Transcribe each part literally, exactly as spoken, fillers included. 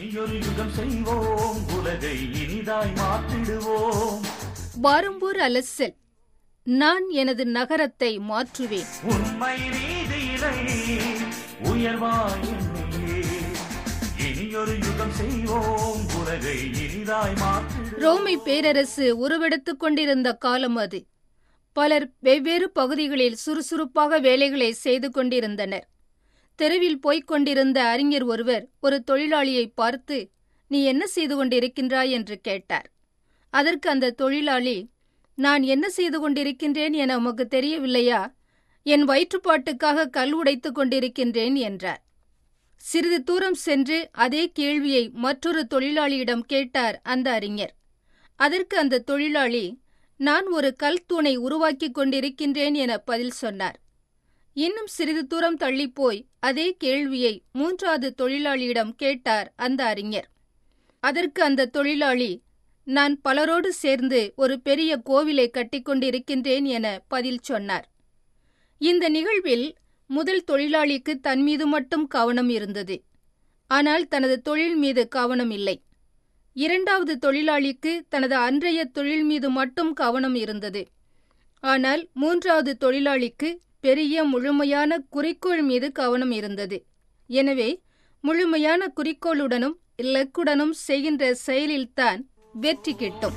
இனியொரு யுகம் செய்வோம், உலகை இனிதாய் மாற்றிடுவோம். வாரம்பூர் அலசல். நான் எனது நகரத்தை மாற்றுவேன். உண்மை நீதியினை உயர்வாய் எண்ணியே இனியொரு யுகம் செய்வோம், உலகை இனிதாய் மாற்றிடுவோம். ரோமை பேரரசு உருவெடுத்துக் கொண்டிருந்த காலம் அது. பலர் வெவ்வேறு பகுதிகளில் சுறுசுறுப்பாக வேலைகளை செய்து கொண்டிருந்தனர். தெருவில் போய்க் கொண்டிருந்த அறிஞர் ஒருவர் ஒரு தொழிலாளியை பார்த்து, நீ என்ன செய்து கொண்டிருக்கின்றாய் என்று கேட்டார். அதற்கு அந்த தொழிலாளி, நான் என்ன செய்து கொண்டிருக்கின்றேன் என உமக்கு தெரியவில்லையா? என் வயிற்றுப்பாட்டுக்காக கல் உடைத்துக் கொண்டிருக்கின்றேன் என்றார். சிறிது தூரம் சென்று அதே கேள்வியை மற்றொரு தொழிலாளியிடம் கேட்டார் அந்த அறிஞர். அதற்கு அந்த தொழிலாளி, நான் ஒரு கல் தூணை உருவாக்கிக் கொண்டிருக்கின்றேன் என பதில் சொன்னார். இன்னும் சிறிது தூரம் தள்ளிப்போய் அதே கேள்வியை மூன்றாவது தொழிலாளியிடம் கேட்டார் அந்த அறிஞர். அதற்கு அந்த தொழிலாளி, நான் பலரோடு சேர்ந்து ஒரு பெரிய கோவிலை கட்டிக்கொண்டிருக்கின்றேன் என பதில் சொன்னார். இந்த நிகழ்வில் முதல் தொழிலாளிக்கு தன் மீது மட்டும் கவனம் இருந்தது. ஆனால் தனது தொழில் மீது கவனம் இல்லை. இரண்டாவது தொழிலாளிக்கு தனது அன்றைய தொழில் மீது மட்டும் கவனம் இருந்தது. ஆனால் மூன்றாவது தொழிலாளிக்கு பெரிய முழுமையான குறிக்கோள் மீது கவனம் இருந்தது. எனவே முழுமையான குறிக்கோளுடனும் இலக்குடனும் செய்கின்ற செயலில்தான் வெற்றி கிட்டும்.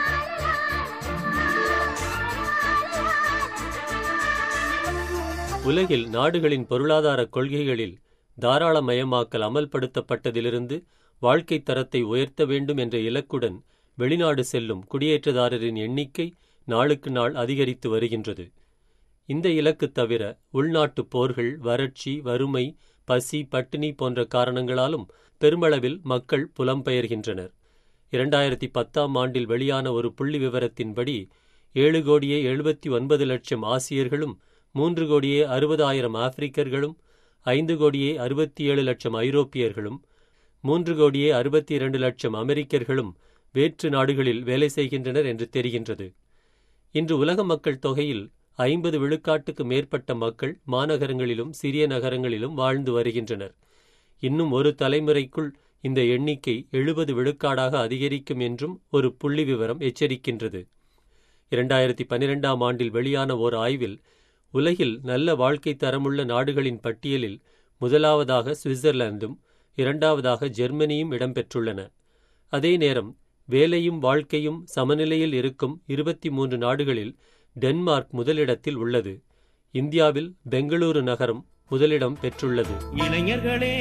உலகில் நாடுகளின் பொருளாதார கொள்கைகளில் தாராளமயமாக்கல் அமல்படுத்தப்பட்டதிலிருந்து வாழ்க்கை தரத்தை உயர்த்த வேண்டும் என்ற இலக்குடன் வெளிநாடு செல்லும் குடியேற்றதாரரின் எண்ணிக்கை நாளுக்கு நாள் அதிகரித்து வருகின்றது. இந்த இலக்கு தவிர உள்நாட்டுப் போர்கள், வறட்சி, வறுமை, பசி, பட்டினி போன்ற காரணங்களாலும் பெருமளவில் மக்கள் புலம்பெயர்கின்றனர். இரண்டாயிரத்தி பத்தாம் ஆண்டில் வெளியான ஒரு புள்ளி விவரத்தின்படி ஏழு கோடியே எழுபத்தி ஒன்பது லட்சம் ஆசியர்களும் மூன்று கோடியே அறுபதாயிரம் ஆப்பிரிக்கர்களும் ஐந்து கோடியே அறுபத்தி ஏழு லட்சம் ஐரோப்பியர்களும் மூன்று கோடியே அறுபத்தி இரண்டு லட்சம் அமெரிக்கர்களும் வேற்று நாடுகளில் வேலை செய்கின்றனர் என்று தெரிகின்றது. இன்று உலக மக்கள் தொகையில் ஐம்பது விழுக்காட்டுக்கு மேற்பட்ட மக்கள் மாநகரங்களிலும் சிறிய நகரங்களிலும் வாழ்ந்து வருகின்றனர். இன்னும் ஒரு தலைமுறைக்குள் இந்த எண்ணிக்கை எழுபது விழுக்காடாக அதிகரிக்கும் என்றும் ஒரு புள்ளி விவரம் எச்சரிக்கின்றது. இரண்டாயிரத்தி பன்னிரெண்டாம் ஆண்டில் வெளியான ஓர் ஆய்வில் உலகில் நல்ல வாழ்க்கை தரமுள்ள நாடுகளின் பட்டியலில் முதலாவதாக சுவிட்சர்லாந்தும் இரண்டாவதாக ஜெர்மனியும் இடம்பெற்றுள்ளன. அதே நேரம் வேலையும் வாழ்க்கையும் சமநிலையில் இருக்கும் இருபத்தி மூன்று நாடுகளில் டென்மார்க் முதலிடத்தில் உள்ளது. இந்தியாவில் பெங்களூரு நகரம் முதலிடம் பெற்றுள்ளது. இளைஞர்களே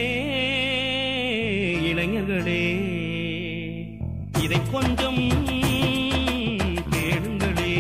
இளைஞர்களே இதை கொஞ்சம் கேளுங்களே.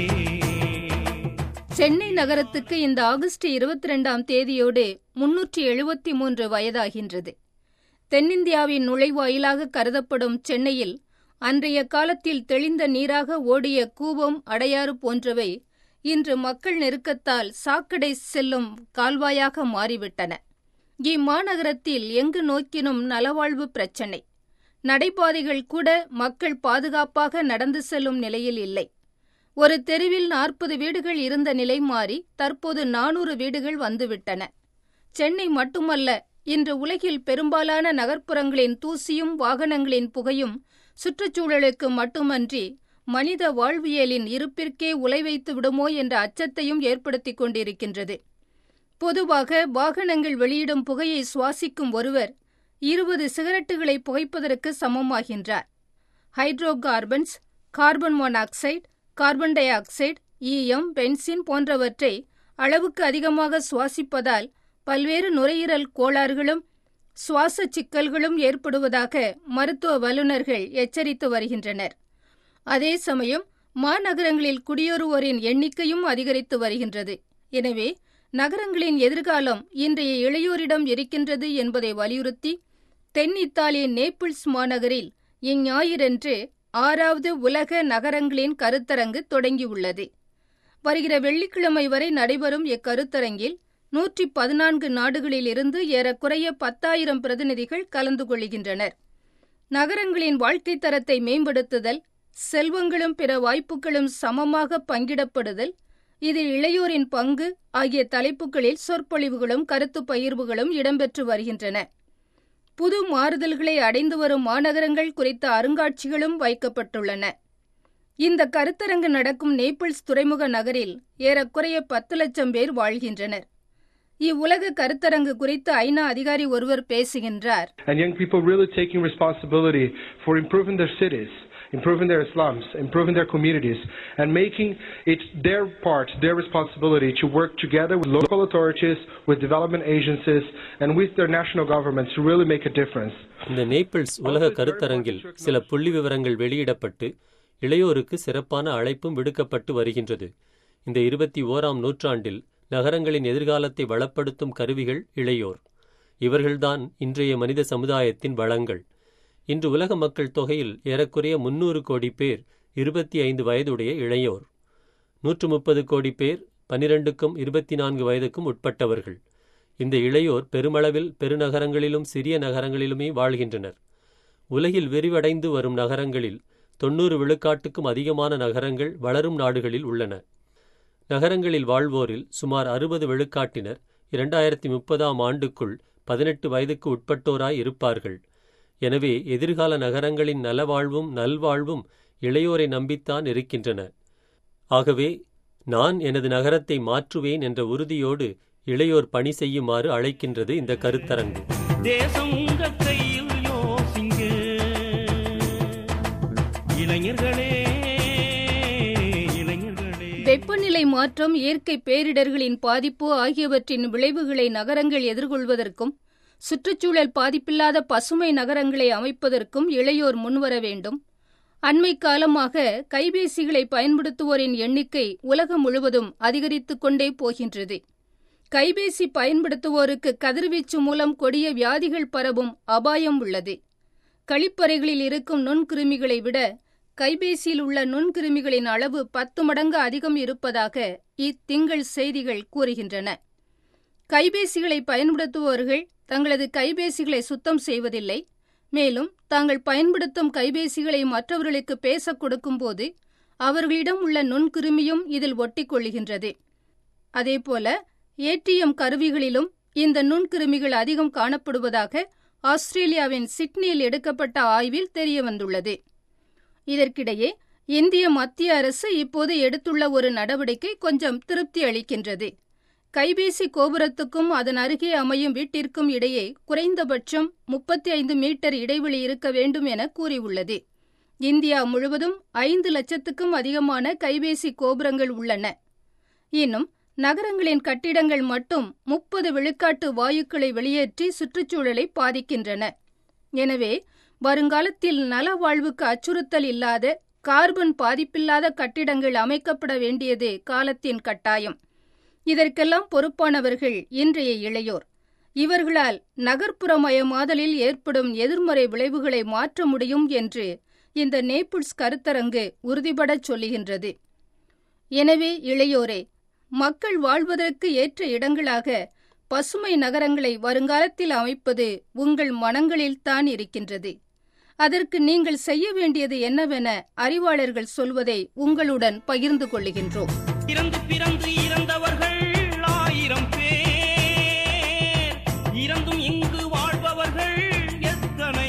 சென்னை நகரத்துக்கு இந்த ஆகஸ்ட் இருபத்தி இரண்டாம் தேதியோடு முன்னூற்றி எழுபத்தி மூன்று வயதாகின்றது. தென்னிந்தியாவின் நுழைவாயிலாக கருதப்படும் சென்னையில் அன்றைய காலத்தில் தெளிந்த நீராக ஓடிய கூவம், அடையாறு போன்றவை இன்று மக்கள் நெருக்கத்தால் சாக்கடை செல்லும் கால்வாயாக மாறிவிட்டன. இம்மாநகரத்தில் எங்கு நோக்கினும் நலவாழ்வு பிரச்சினை. நடைபாதைகள் கூட மக்கள் பாதுகாப்பாக நடந்து செல்லும் நிலையில் இல்லை. ஒரு தெருவில் நாற்பது வீடுகள் இருந்த நிலை மாறி தற்போது நானூறு வீடுகள் வந்துவிட்டன. சென்னை மட்டுமல்ல, இன்று உலகில் பெரும்பாலான நகர்ப்புறங்களின் தூசியும் வாகனங்களின் புகையும் சுற்றுச்சூழலுக்கு மட்டுமன்றி மனித வாழ்வியலின் இருப்பிற்கே உலை வைத்து விடுமோ என்ற அச்சத்தையும் ஏற்படுத்திக் கொண்டிருக்கின்றது. பொதுவாக வாகனங்கள் வெளியிடும் புகையை சுவாசிக்கும் ஒருவர் இருபது சிகரெட்டுகளை புகைப்பதற்கு சமமாகின்றார். Hydrocarbons, carbon monoxide, carbon dioxide, ஈயம், பென்சின் போன்றவற்றை அளவுக்கு அதிகமாக சுவாசிப்பதால் பல்வேறு நுரையீரல் கோளாறுகளும் சுவாச சிக்கல்களும் ஏற்படுவதாக மருத்துவ வல்லுநர்கள் எச்சரித்து வருகின்றனர். அதே சமயம் மாநகரங்களில் குடியேறுவோரின் எண்ணிக்கையும் அதிகரித்து வருகின்றது. எனவே நகரங்களின் எதிர்காலம் இன்றைய இளையோரிடம் இருக்கின்றது என்பதை வலியுறுத்தி தென் இத்தாலியின் நேபிள்ஸ் மாநகரில் இஞ்ஞாயிறன்று ஆறாவது உலக நகரங்களின் கருத்தரங்கு தொடங்கியுள்ளது. வருகிற வெள்ளிக்கிழமை வரை நடைபெறும் இக்கருத்தரங்கில் நூற்றி பதினான்கு நாடுகளில் இருந்து ஏறக்குறைய பத்தாயிரம் பிரதிநிதிகள் கலந்து கொள்கின்றனர். நகரங்களின் வாழ்க்கை தரத்தை மேம்படுத்துதல், செல்வங்களும் பிற வாய்ப்புகளும் சமமாக பங்கிடப்படுதல், இதில் இளையோரின் பங்கு ஆகிய தலைப்புகளில் சொற்பொழிவுகளும் கருத்து பகிர்வுகளும் இடம்பெற்று வருகின்றன. புது மாறுதல்களை அடைந்து வரும் மாநகரங்கள் குறித்த அருங்காட்சிகளும் வைக்கப்பட்டுள்ளன. இந்த கருத்தரங்கு நடக்கும் நேபிள்ஸ் துறைமுக நகரில் ஏறக்குறைய பத்து லட்சம் பேர் வாழ்கின்றனர். இவ்வுலக கருத்தரங்கு குறித்து ஐநா அதிகாரி ஒருவர் பேசுகின்றார். And young people really taking responsibility for improving their cities, improving their slums, improving their communities, and making it their part, their responsibility to work together with local authorities, with development agencies, and with their national governments to really make a difference. இந்த Naples உலக கருத்தரங்கில் சில புள்ளி விவரங்கள் வெளியிடப்பட்டு இளையோருக்கு சிறப்பான அழைப்பும் விடுக்கப்பட்டு வருகின்றது. இந்த இருபத்தி ஓராம் நூற்றாண்டில் நகரங்களின் எதிர்காலத்தை வளப்படுத்தும் கருவிகள் இளையோர். இவர்கள்தான் இன்றைய மனித சமுதாயத்தின் வளங்கள். இன்று உலக மக்கள் தொகையில் ஏறக்குறைய முன்னூறு கோடி பேர் இருபத்தி ஐந்து வயதுடைய இளையோர். நூற்று முப்பது கோடி பேர் பனிரெண்டுக்கும் இருபத்தி நான்கு வயதுக்கும் உட்பட்டவர்கள். இந்த இளையோர் பெருமளவில் பெருநகரங்களிலும் சிறிய நகரங்களிலுமே வாழ்கின்றனர். உலகில் விரிவடைந்து வரும் நகரங்களில் தொன்னூறு விழுக்காட்டுக்கும் அதிகமான நகரங்கள் வளரும் நாடுகளில் உள்ளன. நகரங்களில் வாழ்வோரில் சுமார் அறுபது விழுக்காட்டினர் இரண்டாயிரத்தி முப்பதாம் ஆண்டுக்குள் பதினெட்டு வயதுக்கு உட்பட்டோராய் இருப்பார்கள். எனவே எதிர்கால நகரங்களின் நலவாழ்வும் நல்வாழ்வும் இளையோரை நம்பித்தான் இருக்கின்றன. ஆகவே நான் எனது நகரத்தை மாற்றுவேன் என்ற உறுதியோடு இளையோர் பணி செய்யுமாறு அழைக்கின்றது இந்த கருத்தரங்கு. தேசம் உங்கள் கையில் யோசிங்க இளைஞர்களே, இளைஞர்களே. வெப்பநிலை மாற்றம், இயற்கை பேரிடர்களின் பாதிப்பு ஆகியவற்றின் விளைவுகளை நகரங்கள் எதிர்கொள்வதற்கும் சுற்றுச்சூழல் பாதிப்பில்லாத பசுமை நகரங்களை அமைப்பதற்கும் இளையோர் முன்வர வேண்டும். அண்மை காலமாக கைபேசிகளை பயன்படுத்துவோரின் எண்ணிக்கை உலகம் முழுவதும் அதிகரித்துக் கொண்டே போகின்றது. கைபேசி பயன்படுத்துவோருக்கு கதிர்வீச்சு மூலம் கொடிய வியாதிகள் பரவும் அபாயம் உள்ளது. கழிப்பறைகளில் இருக்கும் நுண்கிருமிகளை விட கைபேசியில் உள்ள நுண்கிருமிகளின் அளவு பத்து மடங்கு அதிகம் இருப்பதாக இத்திங்கள் செய்திகள் கூறுகின்றன. கைபேசிகளை பயன்படுத்துபவர்கள் தங்களது கைபேசிகளை சுத்தம் செய்வதில்லை. மேலும் தாங்கள் பயன்படுத்தும் கைபேசிகளை மற்றவர்களுக்கு பேசக் கொடுக்கும்போது அவர்களிடம் உள்ள நுண்கிருமியும் இதில் ஒட்டிக்கொள்கின்றது. அதேபோல ஏடிஎம் கருவிகளிலும் இந்த நுண்கிருமிகள் அதிகம் காணப்படுவதாக ஆஸ்திரேலியாவின் சிட்னியில் எடுக்கப்பட்ட ஆய்வில் தெரியவந்துள்ளது. இதற்கிடையே இந்திய மத்திய அரசு இப்போது எடுத்துள்ள ஒரு நடவடிக்கை கொஞ்சம் திருப்தி அளிக்கின்றது. கைபேசி கோபுரத்துக்கும் அதன் அருகே அமையும் வீட்டிற்கும் இடையே குறைந்தபட்சம் முப்பத்தி ஐந்து மீட்டர் இடைவெளி இருக்க வேண்டும் என கூறியுள்ளது. இந்தியா முழுவதும் ஐந்து லட்சத்துக்கும் அதிகமான கைபேசி கோபுரங்கள் உள்ளன. இன்னும் நகரங்களின் கட்டிடங்கள் மட்டும் முப்பது விழுக்காட்டு வாயுக்களை வெளியேற்றி சுற்றுச்சூழலை பாதிக்கின்றன. எனவே வருங்காலத்தில் நலவாழ்வுக்கு அச்சுறுத்தல் இல்லாத, கார்பன் பாதிப்பில்லாத கட்டிடங்கள் அமைக்கப்பட வேண்டியது காலத்தின் கட்டாயம். இதற்கெல்லாம் பொறுப்பானவர்கள் இன்றைய இளையோர். இவர்களால் நகர்ப்புறமயமாதலில் ஏற்படும் எதிர்மறை விளைவுகளை மாற்ற முடியும் என்று இந்த நேபிள்ஸ் கருத்தரங்கு உறுதிபடச் சொல்லுகின்றது. எனவே இளையோரே, மக்கள் வாழ்வதற்கு ஏற்ற இடங்களாக பசுமை நகரங்களை வருங்காலத்தில் அமைப்பது உங்கள் மனங்களில்தான் இருக்கின்றது. அதற்கு நீங்கள் செய்ய வேண்டியது என்னவென அறிவாளர்கள் சொல்வதை உங்களுடன் பகிர்ந்து கொள்ளுகின்றோம். இறந்து பிறந்து இறந்தவர்கள் ஆயிரம் பேர், இறந்தும் இங்கு வாழ்பவர்கள் எத்தனை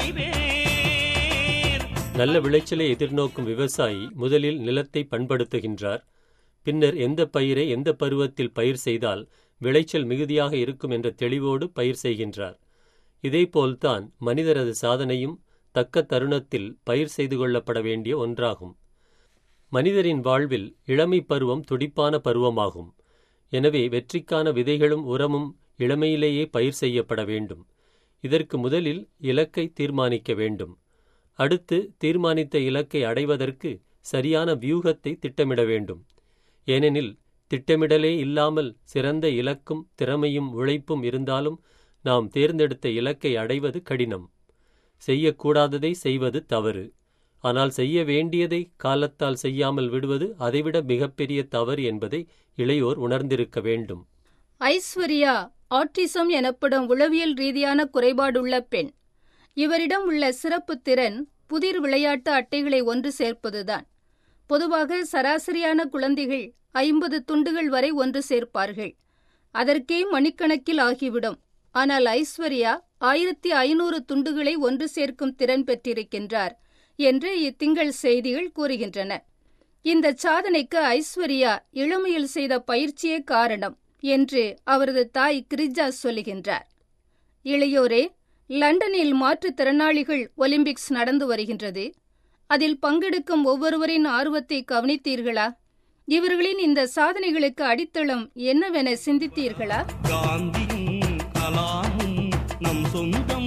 பேர். நல்ல விளைச்சலை எதிர்நோக்கும் விவசாயி முதலில் நிலத்தை பண்படுத்துகின்றார். பின்னர் எந்த பயிரை எந்த பருவத்தில் பயிர் செய்தால் விளைச்சல் மிகுதியாக இருக்கும் என்ற தெளிவோடு பயிர் செய்கின்றார். இதேபோல்தான் மனிதரது சாதனையும் தக்க தருணத்தில் பயிர் செய்து கொள்ளப்பட வேண்டிய ஒன்றாகும். மனிதரின் வாழ்வில் இளமை பருவம் துடிப்பான பருவமாகும். எனவே வெற்றிக்கான விதைகளும் உரமும் இளமையிலேயே பயிர் செய்யப்பட வேண்டும். இதற்கு முதலில் இலக்கை தீர்மானிக்க வேண்டும். அடுத்து தீர்மானித்த இலக்கை அடைவதற்கு சரியான வியூகத்தை திட்டமிட வேண்டும். ஏனெனில் திட்டமிடலே இல்லாமல் சிறந்த இலக்கும் திறமையும் உழைப்பும் இருந்தாலும் நாம் தேர்ந்தெடுத்த இலக்கை அடைவது கடினம். செய்யக்கூடாததை செய்வது தவறு. ஆனால் செய்ய வேண்டியதை காலத்தால் செய்யாமல் விடுவது அதைவிட மிகப்பெரிய தவறு என்பதை இளையோர் உணர்ந்திருக்க வேண்டும். ஐஸ்வர்யா ஆட்டிசம் எனப்படும் உளவியல் ரீதியான குறைபாடுள்ள பெண். இவரிடம் உள்ள சிறப்பு திறன் புதிர் விளையாட்டு அட்டைகளை ஒன்று சேர்ப்பதுதான். பொதுவாக சராசரியான குழந்தைகள் ஐம்பது துண்டுகள் வரை ஒன்று சேர்ப்பார்கள். அதற்கே மணிக்கணக்கில் ஆகிவிடும். ஆனால் ஐஸ்வர்யா ஆயிரத்தி ஐநூறு துண்டுகளை ஒன்று சேர்க்கும் திறன் பெற்றிருக்கின்றார் என்று இத்திங்கள் செய்திகள் கூறுகின்றன. இந்த சாதனைக்கு ஐஸ்வர்யா இளமையில் செய்த பயிற்சியே காரணம் என்று அவரது தாய் கிரிஜா சொல்லுகின்றார். இளையோரே, லண்டனில் மாற்றுத்திறனாளிகள் ஒலிம்பிக்ஸ் நடந்து வருகின்றது. அதில் பங்கெடுக்கும் ஒவ்வொருவரின் ஆர்வத்தை கவனித்தீர்களா? இவர்களின் இந்த சாதனைகளுக்கு அடித்தளம் என்னவென சிந்தித்தீர்களா? காந்தியும் கலாமும் நம் சொந்தம்,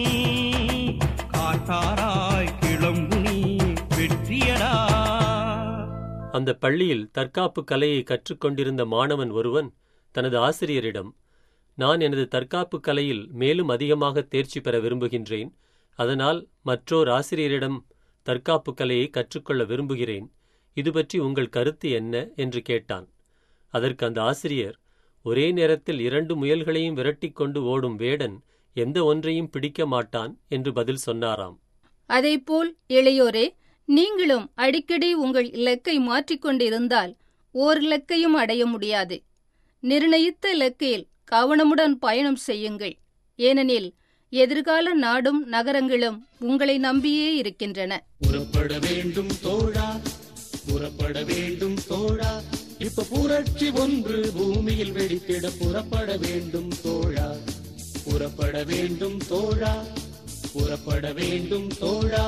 காட்டாராய் கிளம்புனி வெற்றியடா. அந்த பள்ளியில் தற்காப்பு கலையை கற்றுக்கொண்டிருந்த மாணவன் ஒருவன் தனது ஆசிரியரிடம், நான் எனது தற்காப்பு கலையில் மேலும் அதிகமாக தேர்ச்சி பெற விரும்புகின்றேன். அதனால் மற்றோர் ஆசிரியரிடம் தற்காப்பு கலையை கற்றுக்கொள்ள விரும்புகிறேன். இது பற்றி உங்கள் கருத்து என்ன என்று கேட்டான். அதற்கு அந்த ஆசிரியர், ஒரே நேரத்தில் இரண்டு முயல்களையும் விரட்டிக் கொண்டு ஓடும் வேடன் எந்த ஒன்றையும் பிடிக்க மாட்டான் என்று பதில் சொன்னாராம். அதேபோல் இளையோரே, நீங்களும் அடிக்கடி உங்கள் இலக்கை மாற்றிக்கொண்டிருந்தால் ஓர் இலக்கையும் அடைய முடியாது. நிர்ணயித்த இலக்கில் கவனமுடன் பயணம் செய்யுங்கள். ஏனெனில் எதிர்கால நாடும் நகரங்களும் உங்களை நம்பியே இருக்கின்றன. புறப்பட வேண்டும் தோழா, புறப்பட வேண்டும் தோழா, இப்ப புரட்சி ஒன்று பூமியில் வெடித்திட புறப்பட வேண்டும் தோழா, புறப்பட வேண்டும் தோழா, புறப்பட வேண்டும் தோழா.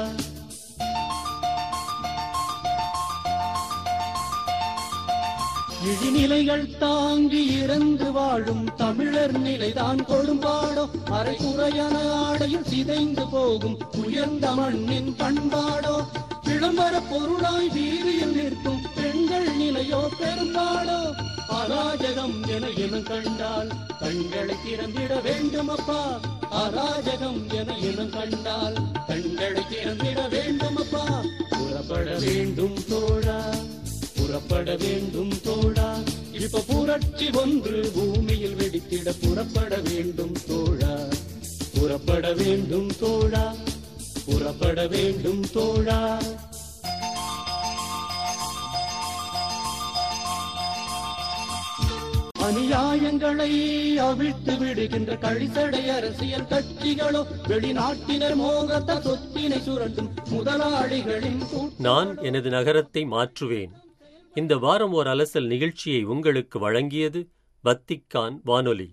இழிநிலைகள் தாங்கி இறந்து வாழும் தமிழர் நிலைதான் கொடும்பாடோ, அரை குறையான ஆடையில் சிதைந்து போகும் உயர்ந்த மண்ணின் பண்பாடோ, விளம்பர பொருளாய் வீதியில் நிற்கும் பெண்கள் நிலையோ பெரும்பாடோ. அராஜகம் என இனம் கண்டால் கண்களை திறந்திட வேண்டும் அப்பா, அராஜகம் என இனம் கண்டால் கண்களை திறந்திட வேண்டும் அப்பா. புறப்பட வேண்டும் தோழா, புறப்பட வேண்டும் தோழா, இப்ப புரட்சி ஒன்று பூமியில் வெடித்திட புறப்பட வேண்டும் தோழா, புறப்பட வேண்டும் தோழா, புறப்பட வேண்டும் தோழா. அநியாயங்களை அவிழ்த்து விடுகின்ற கழிசடை அரசியல் கட்சிகளோ, வெளிநாட்டினர் மோகத்த சொத்தினை சுரண்டும் முதலாளிகளின் நான் எனது நகரத்தை மாற்றுவேன். இந்த வாரம் ஓர் அலசல் நிகழ்ச்சியை உங்களுக்கு வழங்கியது வத்திக்கான் வானொலி.